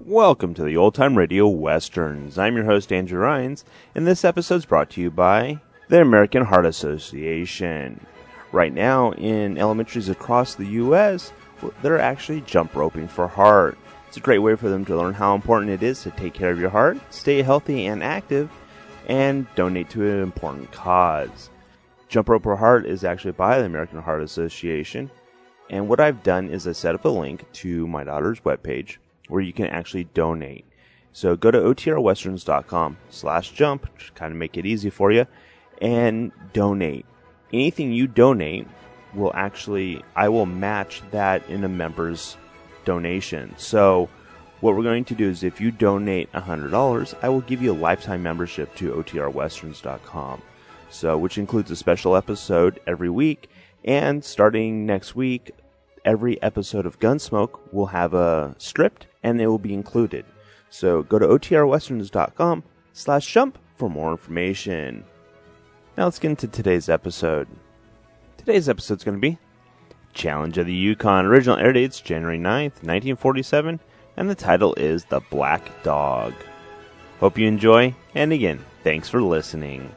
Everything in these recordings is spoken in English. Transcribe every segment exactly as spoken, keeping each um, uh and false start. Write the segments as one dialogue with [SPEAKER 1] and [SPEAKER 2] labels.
[SPEAKER 1] Welcome to the Old Time Radio Westerns. I'm your host, Andrew Rhynes, and this episode is brought to you by the American Heart Association. Right now, in elementaries across the U S, they're actually jump roping for heart. It's a great way for them to learn how important it is to take care of your heart, stay healthy and active, and donate to an important cause. Jump Rope for Heart is actually by the American Heart Association, and what I've done is I set up a link to my daughter's webpage where you can actually donate. So go to otrwesterns.com slash jump, to kind of make it easy for you, and donate. Anything you donate will actually, I will match that in a member's donation. So what we're going to do is if you donate one hundred dollars, I will give you a lifetime membership to O T R westerns dot com. So, which includes a special episode every week, and starting next week, every episode of Gunsmoke will have a script, and it will be included. So go to otrwesterns.com slash jump for more information. Now let's get into today's episode. Today's episode is going to be Challenge of the Yukon. Original air date's January ninth, nineteen forty-seven, and the title is The Black Dog. Hope you enjoy, and again, thanks for listening.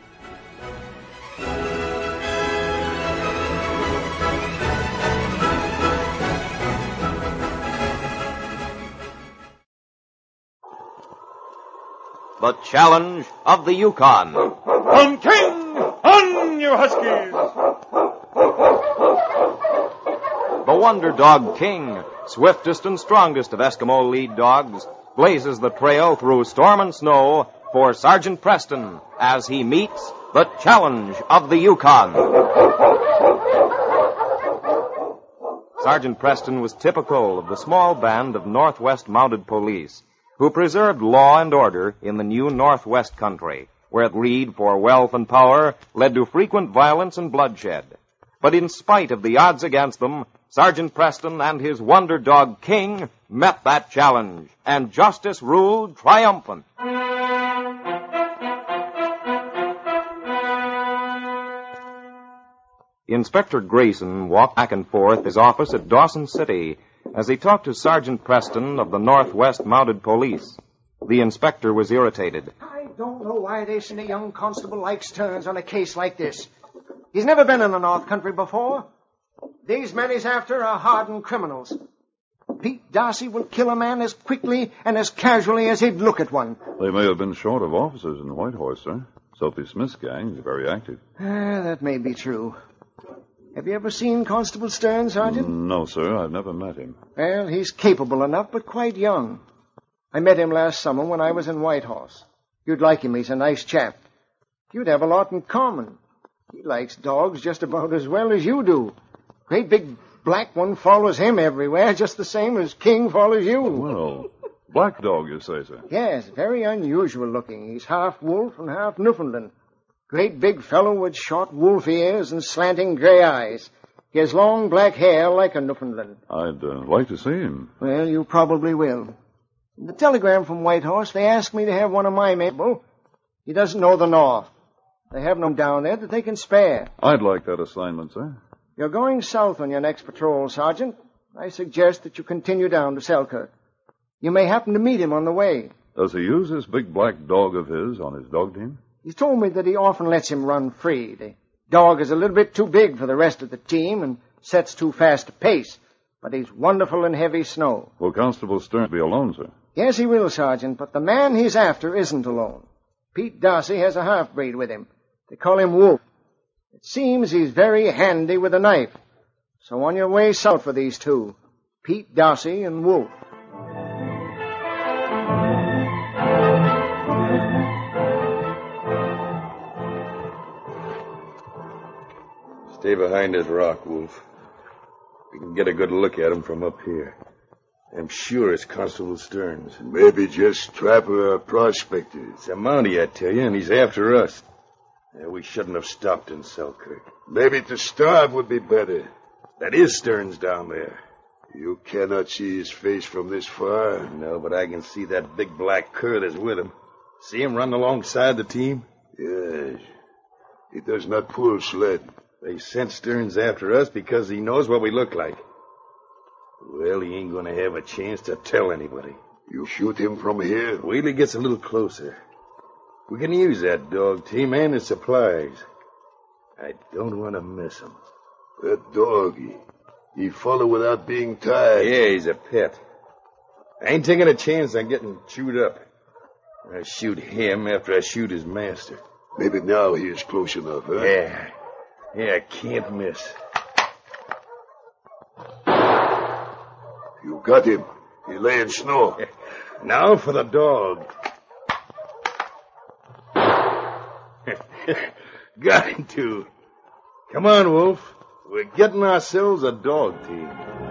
[SPEAKER 2] The Challenge of the Yukon.
[SPEAKER 3] On King! On, you Huskies!
[SPEAKER 2] The Wonder Dog King, swiftest and strongest of Eskimo lead dogs, blazes the trail through storm and snow for Sergeant Preston as he meets the Challenge of the Yukon. Sergeant Preston was typical of the small band of Northwest Mounted Police who preserved law and order in the new Northwest country, where greed for wealth and power led to frequent violence and bloodshed. But in spite of the odds against them, Sergeant Preston and his Wonder Dog King met that challenge, and justice ruled triumphant. Inspector Grayson walked back and forth his office at Dawson City as he talked to Sergeant Preston of the Northwest Mounted Police. The inspector was irritated.
[SPEAKER 4] I don't know why they send a young constable like Stearns on a case like this. He's never been in the North Country before. These men he's after are hardened criminals. Pete Darcy will kill a man as quickly and as casually as he'd look at one.
[SPEAKER 5] They may have been short of officers in Whitehorse, sir. Sophie Smith's gang is very active.
[SPEAKER 4] Ah, that may be true. Have you ever seen Constable Stearns, Sergeant?
[SPEAKER 5] No, sir. I've never met him.
[SPEAKER 4] Well, he's capable enough, but quite young. I met him last summer when I was in Whitehorse. You'd like him. He's a nice chap. You'd have a lot in common. He likes dogs just about as well as you do. Great big black one follows him everywhere, just the same as King follows you.
[SPEAKER 5] Well, black dog, you say, sir?
[SPEAKER 4] Yes, very unusual looking. He's half wolf and half Newfoundland. Great big fellow with short wolf ears and slanting gray eyes. He has long black hair like a Newfoundland.
[SPEAKER 5] I'd uh, like to see him.
[SPEAKER 4] Well, you probably will. In the telegram from Whitehorse, they asked me to have one of my men. He doesn't know the North. They have no down there that they can spare.
[SPEAKER 5] I'd like that assignment, sir.
[SPEAKER 4] You're going south on your next patrol, Sergeant. I suggest that you continue down to Selkirk. You may happen to meet him on the way.
[SPEAKER 5] Does he use this big black dog of his on his dog team?
[SPEAKER 4] He's told me that he often lets him run free. The dog is a little bit too big for the rest of the team and sets too fast a pace, but he's wonderful in heavy snow.
[SPEAKER 5] Will Constable Stearns be alone, sir?
[SPEAKER 4] Yes, he will, Sergeant, but the man he's after isn't alone. Pete Darcy has a half-breed with him. They call him Wolf. It seems he's very handy with a knife. So on your way south for these two, Pete Darcy and Wolf.
[SPEAKER 6] Stay behind that rock, Wolf. We can get a good look at him from up here. I'm sure it's Constable Stearns.
[SPEAKER 7] Maybe just trapper or prospector.
[SPEAKER 6] It's a Mountie, I tell you, and he's after us. Yeah, we shouldn't have stopped in Selkirk.
[SPEAKER 7] Maybe to starve would be better.
[SPEAKER 6] That is Stearns down there.
[SPEAKER 7] You cannot see his face from this far.
[SPEAKER 6] No, but I can see that big black cur that's with him. See him running alongside the team?
[SPEAKER 7] Yes. He does not pull sled.
[SPEAKER 6] They sent Stearns after us because he knows what we look like. Well, he ain't going to have a chance to tell anybody.
[SPEAKER 7] You shoot him from here?
[SPEAKER 6] Wait till he gets a little closer. We can use that dog team and his supplies. I don't want to miss him.
[SPEAKER 7] That dog, he, he follow without being tied.
[SPEAKER 6] Yeah, he's a pet. I ain't taking a chance on getting chewed up. I shoot him after I shoot his master.
[SPEAKER 7] Maybe now he is close enough, huh?
[SPEAKER 6] Yeah. Yeah, I can't miss.
[SPEAKER 7] You got him. He lay in snow.
[SPEAKER 6] Now for the dog. Got him, too. Come on, Wolf. We're getting ourselves a dog team.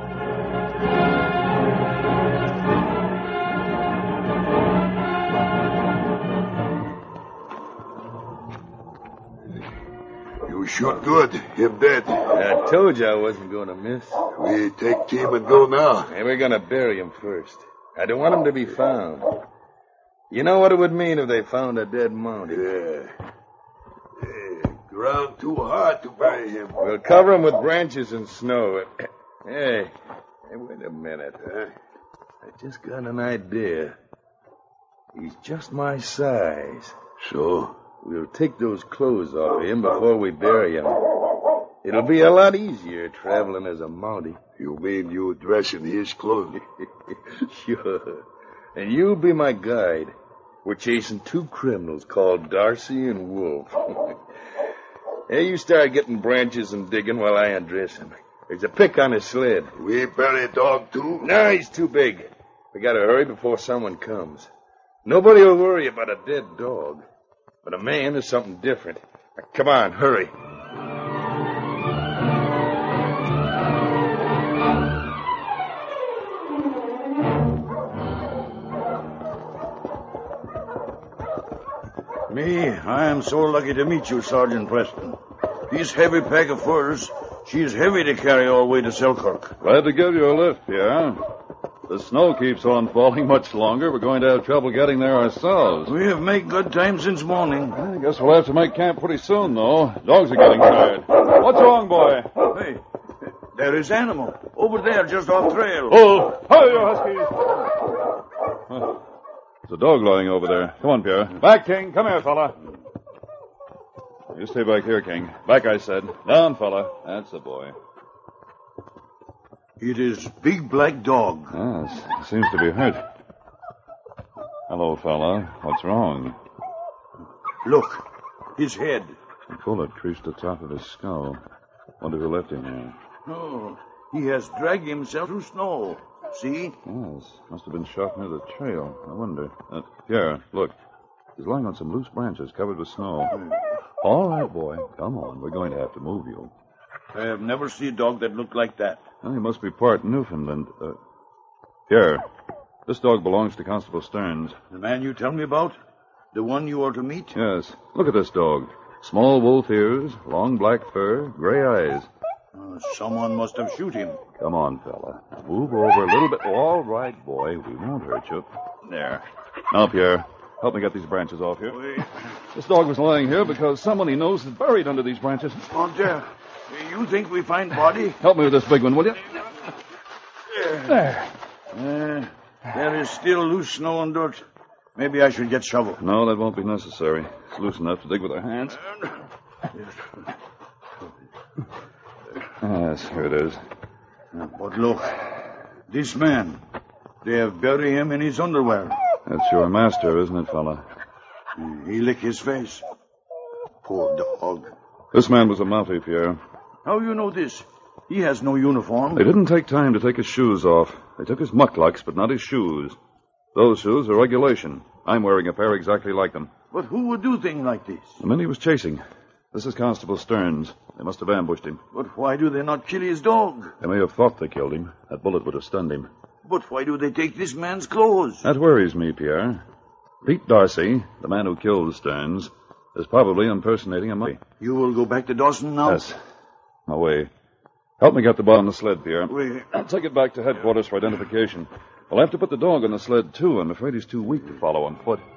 [SPEAKER 7] You shoot good. Him dead.
[SPEAKER 6] I told you I wasn't going to miss.
[SPEAKER 7] We take team and go now.
[SPEAKER 6] And we're going to bury him first. I don't want him to be found. You know what it would mean if they found a dead mountie?
[SPEAKER 7] Yeah. Yeah. Ground too hard to bury him.
[SPEAKER 6] We'll cover him with branches and snow. Hey, hey, wait a minute. Huh? I just got an idea. He's just my size.
[SPEAKER 7] So?
[SPEAKER 6] We'll take those clothes off him before we bury him. It'll be a lot easier traveling as a mountie.
[SPEAKER 7] You mean you dress in his clothes?
[SPEAKER 6] Sure. And you'll be my guide. We're chasing two criminals called Darcy and Wolf. Hey, you start getting branches and digging while I undress him. There's a pick on his sled.
[SPEAKER 7] We bury dog, too?
[SPEAKER 6] No, he's too big. We gotta hurry before someone comes. Nobody will worry about a dead dog. But a man is something different. Come on, hurry.
[SPEAKER 8] Me, I am so lucky to meet you, Sergeant Preston. This heavy pack of furs, she is heavy to carry all the way to Selkirk.
[SPEAKER 5] Glad to give you a lift, Pierre. The snow keeps on falling much longer. We're going to have trouble getting there ourselves.
[SPEAKER 8] We have made good time since morning.
[SPEAKER 5] I guess we'll have to make camp pretty soon, though. Dogs are getting tired. What's wrong, boy?
[SPEAKER 8] Hey, there is animal. Over there, just off trail.
[SPEAKER 5] Oh, hi, you huskies. Huh. There's a dog lying over there. Come on, Pierre. Back, King. Come here, fella. You stay back here, King. Back, I said. Down, fella. That's the boy.
[SPEAKER 8] It is big black dog.
[SPEAKER 5] Yes, seems to be hurt. Hello, fella. What's wrong?
[SPEAKER 8] Look, his head.
[SPEAKER 5] A bullet creased the top of his skull. Wonder who left him here.
[SPEAKER 8] Oh, he has dragged himself through snow. See?
[SPEAKER 5] Yes, must have been shot near the trail. I wonder. Uh, Pierre, look. He's lying on some loose branches covered with snow. Hmm. All right, boy. Come on. We're going to have to move you.
[SPEAKER 8] I have never seen a dog that looked like that.
[SPEAKER 5] Well, he must be part Newfoundland. Uh, Pierre, this dog belongs to Constable Stearns.
[SPEAKER 8] The man you tell me about? The one you are to meet?
[SPEAKER 5] Yes. Look at this dog. Small wolf ears, long black fur, gray eyes.
[SPEAKER 8] Uh, someone must have shot him.
[SPEAKER 5] Come on, fella. Move over a little bit. All right, boy. We won't hurt you. There. Now, Pierre, help me get these branches off here.
[SPEAKER 8] Wait.
[SPEAKER 5] This dog was lying here because someone he knows is buried under these branches.
[SPEAKER 8] Oh, there. You think we find body?
[SPEAKER 5] Help me with this big one, will you? There.
[SPEAKER 8] Uh, there is still loose snow and dirt. Maybe I should get shovel.
[SPEAKER 5] No, that won't be necessary. It's loose enough to dig with our hands. Yes, here it is.
[SPEAKER 8] But look, this man, they have buried him in his underwear.
[SPEAKER 5] That's your master, isn't it, fella?
[SPEAKER 8] He licked his face. Poor dog.
[SPEAKER 5] This man was a Mountie, Pierre.
[SPEAKER 8] How you know this? He has no uniform.
[SPEAKER 5] They didn't take time to take his shoes off. They took his mucklucks, but not his shoes. Those shoes are regulation. I'm wearing a pair exactly like them.
[SPEAKER 8] But who would do things like this?
[SPEAKER 5] The men he was chasing. This is Constable Stearns. They must have ambushed him.
[SPEAKER 8] But why do they not kill his dog?
[SPEAKER 5] They may have thought they killed him. That bullet would have stunned him.
[SPEAKER 8] But why do they take this man's clothes?
[SPEAKER 5] That worries me, Pierre. Pete Darcy, the man who killed Stearns, is probably impersonating a monkey.
[SPEAKER 8] You will go back to Dawson now?
[SPEAKER 5] Yes. Away. Help me get the ball on the sled, Pierre.
[SPEAKER 8] We...
[SPEAKER 5] I'll take it back to headquarters for identification. We'll have to put the dog on the sled, too. I'm afraid he's too weak to follow on foot.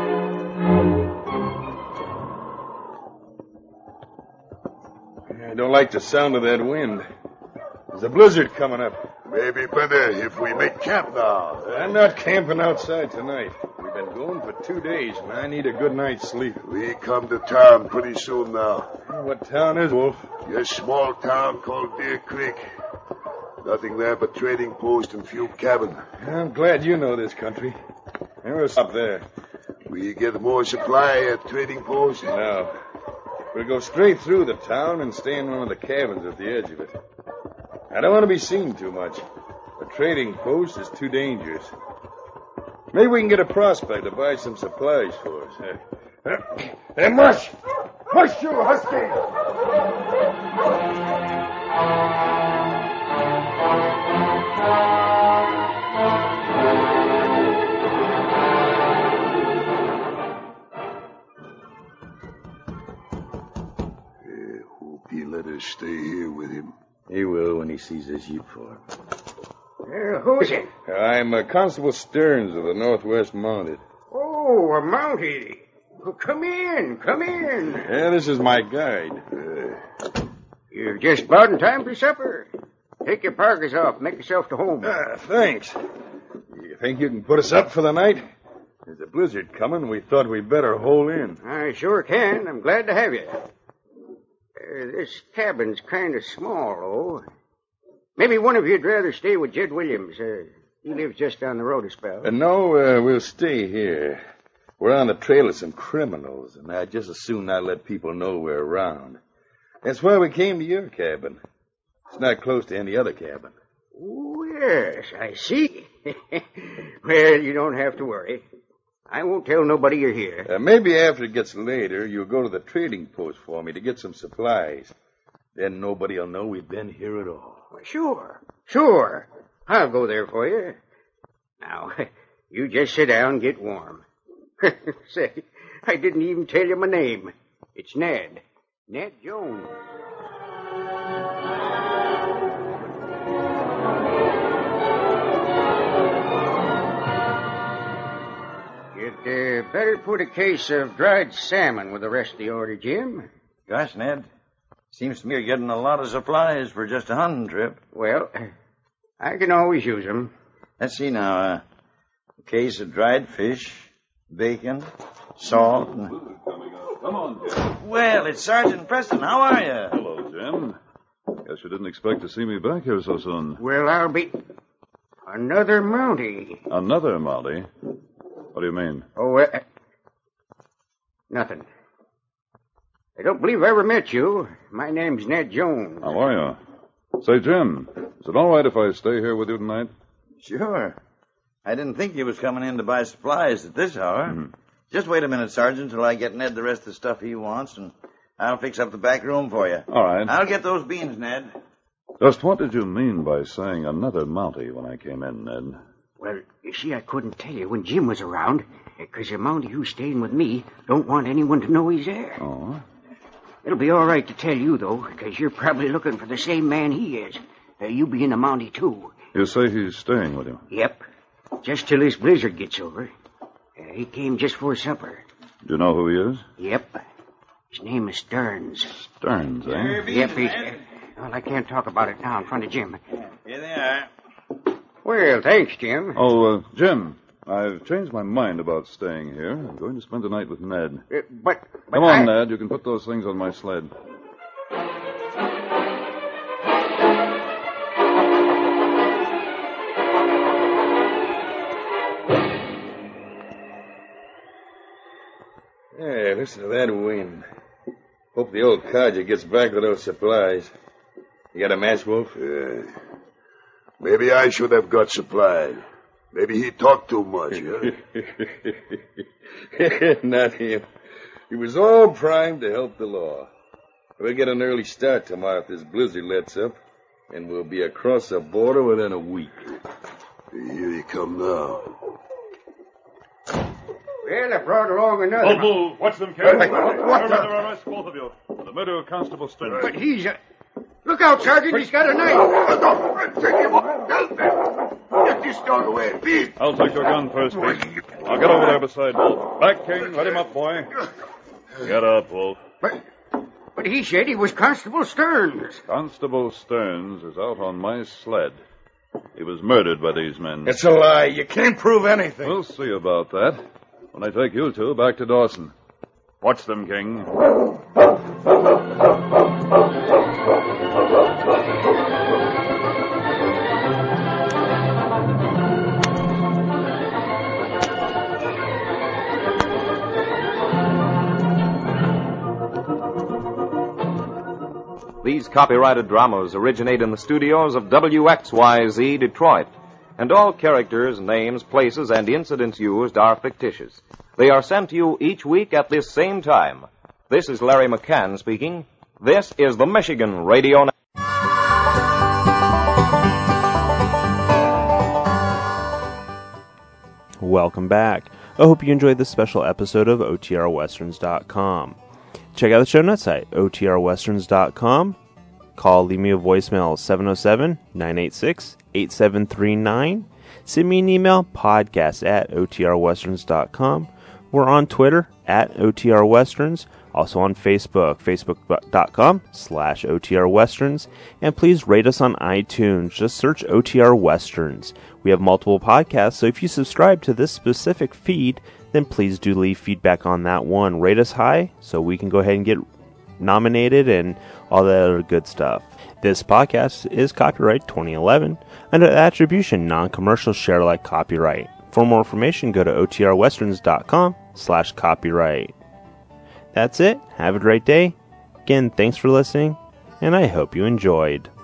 [SPEAKER 6] Don't like the sound of that wind. There's a blizzard coming up.
[SPEAKER 7] Maybe better if we make camp now.
[SPEAKER 6] I'm not camping outside tonight. We've been going for two days, and I need a good night's sleep.
[SPEAKER 7] We come to town pretty soon now.
[SPEAKER 6] What town is, Wolf?
[SPEAKER 7] A small town called Deer Creek. Nothing there but trading post and few cabin.
[SPEAKER 6] I'm glad you know this country. What's up there?
[SPEAKER 7] We get more supply at trading post?
[SPEAKER 6] No. We'll go straight through the town and stay in one of the cabins at the edge of it. I don't want to be seen too much. A trading post is too dangerous. Maybe we can get a prospect to buy some supplies for us. Hey, hey Mush! Mush, you husky!
[SPEAKER 7] I hope he let us stay here with him.
[SPEAKER 8] He will when he sees this sheep for it.
[SPEAKER 9] Uh, who's it?
[SPEAKER 6] I'm uh, Constable Stearns of the Northwest Mounted.
[SPEAKER 9] Oh, a Mountie. Well, come in, come in.
[SPEAKER 6] Yeah, this is my guide.
[SPEAKER 7] Uh,
[SPEAKER 9] You're just about in time for supper. Take your parkas off, make yourself to home.
[SPEAKER 6] Ah, thanks. You think you can put us up for the night? There's a blizzard coming. We thought we'd better hole in.
[SPEAKER 9] I sure can. I'm glad to have you. Uh, this cabin's kind of small, though. Maybe one of you'd rather stay with Jed Williams. Uh, he lives just down the road a spell.
[SPEAKER 6] Uh, no, uh, we'll stay here. We're on the trail of some criminals, and I'd just as soon not let people know we're around. That's why we came to your cabin. It's not close to any other cabin.
[SPEAKER 9] Oh, yes, I see. Well, you don't have to worry. I won't tell nobody you're here.
[SPEAKER 6] Uh, maybe after it gets later, you'll go to the trading post for me to get some supplies. Then nobody will know we've been here at all.
[SPEAKER 9] Well, sure, sure. I'll go there for you. Now, you just sit down and get warm. Say, I didn't even tell you my name. It's Ned. Ned Jones. You'd uh, better put a case of dried salmon with the rest of the order, Jim.
[SPEAKER 8] Gosh, Ned. Seems to me you're getting a lot of supplies for just a hunting trip.
[SPEAKER 9] Well, I can always use them.
[SPEAKER 8] Let's see now. Uh, a case of dried fish, bacon, salt. And...
[SPEAKER 5] Come on, Jim.
[SPEAKER 8] Well, it's Sergeant Preston. How are you?
[SPEAKER 5] Hello, Jim. Guess you didn't expect to see me back here so soon.
[SPEAKER 9] Well, I'll be... Another Mountie.
[SPEAKER 5] Another Mountie? What do you mean?
[SPEAKER 9] Oh, uh, nothing. I don't believe I ever met you. My name's Ned Jones.
[SPEAKER 5] How are you? Say, Jim, is it all right if I stay here with you tonight?
[SPEAKER 8] Sure. I didn't think you was coming in to buy supplies at this hour.
[SPEAKER 5] Mm-hmm.
[SPEAKER 8] Just wait a minute, Sergeant, till I get Ned the rest of the stuff he wants, and I'll fix up the back room for you.
[SPEAKER 5] All right.
[SPEAKER 8] I'll get those beans, Ned.
[SPEAKER 5] Just what did you mean by saying another Mountie when I came in, Ned?
[SPEAKER 9] Well, you see, I couldn't tell you when Jim was around, because the Mountie who's staying with me don't want anyone to know he's there.
[SPEAKER 5] Oh?
[SPEAKER 9] It'll be all right to tell you, though, because you're probably looking for the same man he is. Uh, you being a Mountie, too.
[SPEAKER 5] You say he's staying with you?
[SPEAKER 9] Yep. Just till this blizzard gets over. Uh, he came just for supper.
[SPEAKER 5] Do you know who he is?
[SPEAKER 9] Yep. His name is Stearns.
[SPEAKER 5] Stearns, eh?
[SPEAKER 9] Yep, he's... Uh, well, I can't talk about it now in front of Jim.
[SPEAKER 8] Here they are.
[SPEAKER 9] Well, thanks, Jim.
[SPEAKER 5] Oh, uh, Jim, I've changed my mind about staying here. I'm going to spend the night with Ned.
[SPEAKER 9] Uh, but, but
[SPEAKER 5] Come on,
[SPEAKER 9] I...
[SPEAKER 5] Ned. You can put those things on my sled.
[SPEAKER 6] Hey, listen to that wind. Hope the old codger gets back with those supplies. You got a match, Wolf?
[SPEAKER 7] Uh, maybe I should have got supplies. Maybe he talked too much, huh?
[SPEAKER 6] Not him. He was all primed to help the law. We'll get an early start tomorrow if this blizzard lets up, and we'll be across the border within a week.
[SPEAKER 7] Here he come now.
[SPEAKER 9] Well, I brought along another...
[SPEAKER 3] Oh, bull, watch them, Ken.
[SPEAKER 9] What, what, what the...
[SPEAKER 3] Arrest both of you. For the murder of Constable Stearns.
[SPEAKER 9] But he's a... Look out, Sergeant, he's got a knife.
[SPEAKER 7] Take him up. Get this dog away, Pete.
[SPEAKER 5] I'll take your gun first, Pete. I'll get over there beside Wolf. Back, King. Let him up, boy. Get up, Wolf.
[SPEAKER 9] But, But he said he was Constable Stearns.
[SPEAKER 5] Constable Stearns is out on my sled. He was murdered by these men.
[SPEAKER 8] It's a lie. You can't prove anything.
[SPEAKER 5] We'll see about that when I take you two back to Dawson. Watch them, King.
[SPEAKER 2] These copyrighted dramas originate in the studios of W X Y Z Detroit, and all characters, names, places, and incidents used are fictitious. They are sent to you each week at this same time. This is Larry McCann speaking. This is the Michigan Radio Network.
[SPEAKER 1] Welcome back. I hope you enjoyed this special episode of O T R Westerns dot com. Check out the show notes at O T R Westerns dot com. Call, leave me a voicemail, seven oh seven, nine eight six, eight seven three nine. Send me an email, podcast at O T R Westerns dot com. We're on Twitter, at O T R Westerns. Also on Facebook, facebook.com slash OTR Westerns. And please rate us on iTunes. Just search O T R Westerns. We have multiple podcasts, so if you subscribe to this specific feed, then please do leave feedback on that one. Rate us high so we can go ahead and get nominated and all that other good stuff. This podcast is copyright twenty eleven under attribution non-commercial share alike copyright. For more information, go to O T R Westerns dot com slash copyright. That's it. Have a great day. Again, thanks for listening, and I hope you enjoyed.